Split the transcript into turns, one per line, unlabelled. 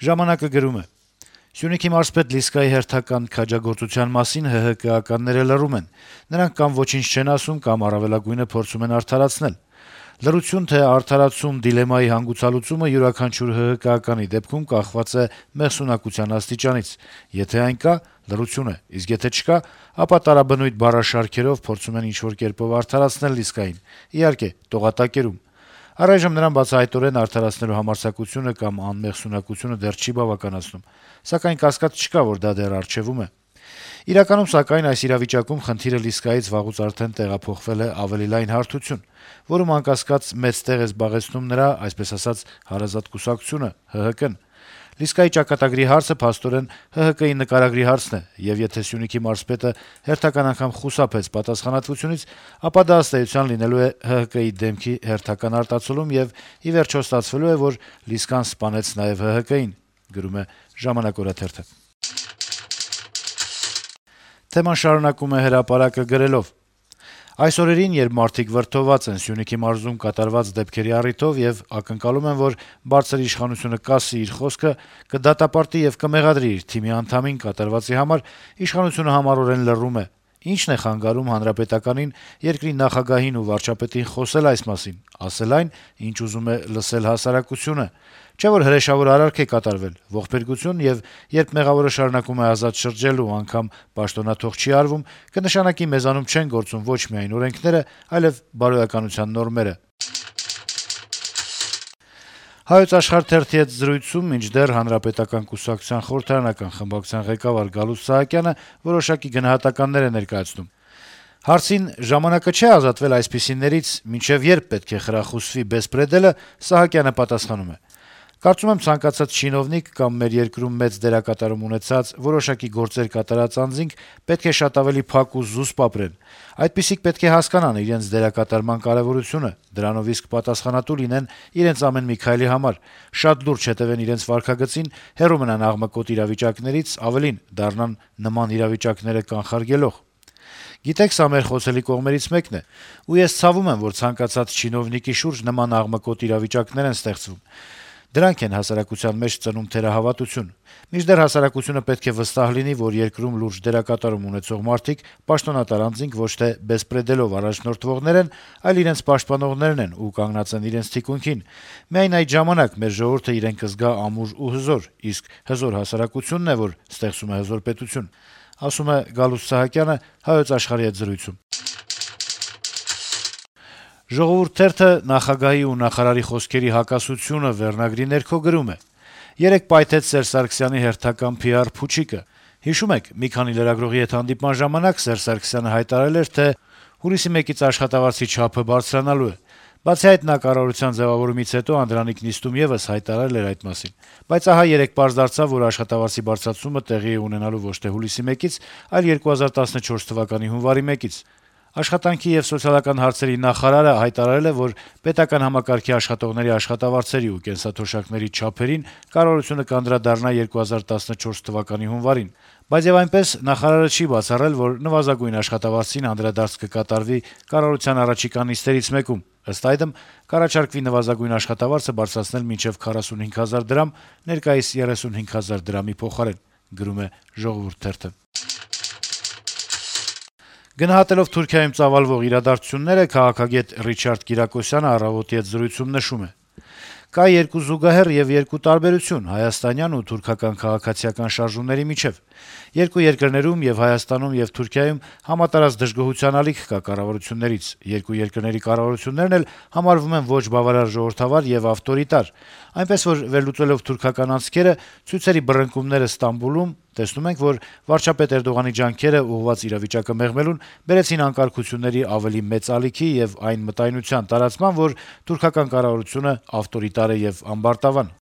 Ժամանակը գրում է. - «Սյունիքի մարզպետ Լիսկայի հերթական քաջագործության մասին ՀՀԿ-ականները լռում են: Նրանք կամ ոչինչ չեն ասում, կամ առավելագույնը փորձում են արդարացնել: Լռություն թե արդարացում դիլեմայի հանգուցալուծումը յուրաքանչյուր ՀՀԿ-ականի դեպքում կախված է մեղսունակության աստիճանից: Եթե այն կա, լռություն է, իսկ եթե չկա, ապա տարաբնույթ բառաշարքերով փորձում են ինչ-որ կերպով արդարացնել Լիսկային, իհարկե, տողատակերում: Առայժմ նրան բացահայտորեն արդարացնելու համարձակությունը կամ անմեղսունակությունը դեռ չի բավականացնում, սակայն կասկած չկա, որ դա դեռ առջեվում է: Իրականում, սակայն, այս իրավիճակում խնդիրը Լիսկայից վաղուց արդեն տեղափոխվել է ավելի լայն հարթություն, որում անկասկած մեծ տեղ է զբաղեցնում նրա, այսպես ասած, հարազատ կուսակցությունը` ՀՀԿ-ն: Լիսկայի ճակատագրի հարցը, փաստորեն, ՀՀԿ-ի նկարագրի հարցն է, եւ եթե Սյունիքի մարզպետը հերթական անգամ խուսափեց պատասխանատվությունից, ապա դա ըստ էության լինելու է ՀՀԿ-ի դեմքի հերթական արտացոլում, եւ ի վերջո ստացվելու է, որ Լիսկան սպանեց նաեւ ՀՀԿ-ին»: Թեման շարունակում է «Հրապարակ»-ը գրելով. - «Այս օրերին, երբ մարդիկ վրդովված են Սյունիքի մարզում կատարված դեպքերի առիթով եւ ակնկալում են, որ բարձր իշխանությունը կասի իր խոսքը, կդատապարտի եւ կմեղադրի իր թիմի անդամին կատարվածի համար, իշխանությունը համառորեն լռում է: Ի՞նչն է խանգարում հանրապետականին, երկրի նախագահին ու վարչապետին խոսել այս մասին, ասել այն, ինչ ուզում է լսել հասարակությունը: Չէ՞ որ հրեշավոր արարք է կատարվել, ողբերգություն, եւ երբ մեղավորը շարունակում է ազատ շրջել ու անգամ պաշտոնաթող չի արվում, կնշանակի մեզանում չեն գործում ոչ միայն օրենքները, այլեւ բարոյականության նորմերը»: «Հայոց Աշխարհ» թերթի հետ զրույցում մինչդեռ Հանրապետական կուսակցության խորհրդարանական խմբակցության ղեկավար Գալուստ Սահակյանը որոշակի գնահատականներ է ներկայացնում: Հարցին` ժամանակը չէ՞ ազատվել այսպիսիներից, մինչեւ երբ պետք է խրախուսվի «բեսպրեդելը», Սահակյանը պատասխանում է. - «Կարծում եմ, ցանկացած չինովնիկ կամ մեր երկրում մեծ դերակատարում ունեցած, որոշակի գործեր կատարած անձինք պետք է շատ ավելի փակ ու զուսպ ապրեն: Այդպիսիք պետք է հասկանան իրենց դերակատարման կարեւորությունը, դրանով իսկ պատասխանատու լինեն իրենց ամեն մի քայլի համար, շատ լուրջ հետեւեն իրենց վարքագծին, հեռու մնան աղմկոտ իրավիճակներից, ավելին` դառնան նման իրավիճակները կանխարգելող: Գիտեք, սա մեր խոցելի կողմերից մեկն է, ու ես ցավում եմ, որ ցանկացած չինովնիկի շուրջ նման աղմկոտ իրավիճակներ են ստեղծվում: Դրանք են հասարակության մեջ ծնում թերահավատություն: Մինչդեռ հասարակությունը պետք է վստահ լինի, որ երկրում լուրջ դերակատարում ունեցող մարդիկ պաշտոնատար անձինք ոչ թե «բեսպրեդելով» առաջնորդվողներ են, այլ իրենց պաշտպանողներն են ու կանգնած են իրենց թիկունքին: Միայն այդ ժամանակ մեր ժողովուրդը իրեն կզգա ամուր ու հզոր, իսկ հզոր հասարակությունն է, որ ստեղծում է հզոր պետություն»: «Ժողովուրդ» թերթը նախագահի ու նախարարի խոսքերի հակասությունը վերնագրի ներքո գրում է. - «Երեկ պայթեց Սերժ Սարգսյանի հերթական PR փուչիկը: Հիշում եք, մի քանի լրագրողի հետ հանդիպման ժամանակ Սերժ Սարգսյանը հայտարարել էր, թե հուլիսի 1-ից աշխատավարձի չափը բարձրանալու է: Բացի այդ, նա կառավարության ձեւավորումից հետո Անդրանիկ նիստում եւս հայտարարել էր այդ մասին: Բայց ահա երեկ պարզ դարձավ, որ աշխատավարձի բարձրացումը տեղի է ունենալու ոչ թե հուլիսի 1-ից, այլ 2014 թվականի հունվարի 1-ից: Աշխատանքի եւ սոցիալական հարցերի նախարարը հայտարարել է, որ պետական համակարգի աշխատողների աշխատավարձերի ու կենսաթոշակների չափերին կառավարությունը կանդրադառնա 2014 թվականի հունվարին: Բայց եւ այնպես, նախարարը չի բացառել, որ նվազագույն աշխատավարձին անդրադարձ կկատարվի կառավարության առաջիկա նիստերից մեկում: Ըստ այդմ, կառաջարկվի նվազագույն աշխատավարձը բարձրացնել մինչեւ 45 հազար դրամ, ներկայիս 35 հազար դրամի փոխարեն»: Գնահատելով Թուրքիայում ծավալվող իրադարձությունները, քաղաքագետ Ռիչարդ Կիրակոսյանը «Առավոտ»-ի հետ զրույցում նշում է. - «Կա երկու զուգահեռ եւ երկու տարբերություն հայաստանյան ու թուրքական քաղաքացիական շարժումների միջեւ: Երկու երկրներում եւ Հայաստանում եւ Թուրքիայում համատարած դժգոհության ալիք կա կառավարություններից: Երկու երկրների կառավարություններն էլ համարվում են ոչ բավարար ժողովրդավար եւ ավտորիտար: Այնպես որ, վերլուծելով թուրքական անցքերը, ցույցերի բռնկումները Ստամբուլում, տեսնում ենք, որ վարչապետ Էրդողանի ջանքերը ուղղված իրավիճակը մեղմելուն բերեցին անկարգությունների ավելի մեծ ալիքի եւ այն մտայնության տարածման, որ թուրքական կառավարությունը ավտորիտար է եւ ամբարտավան»: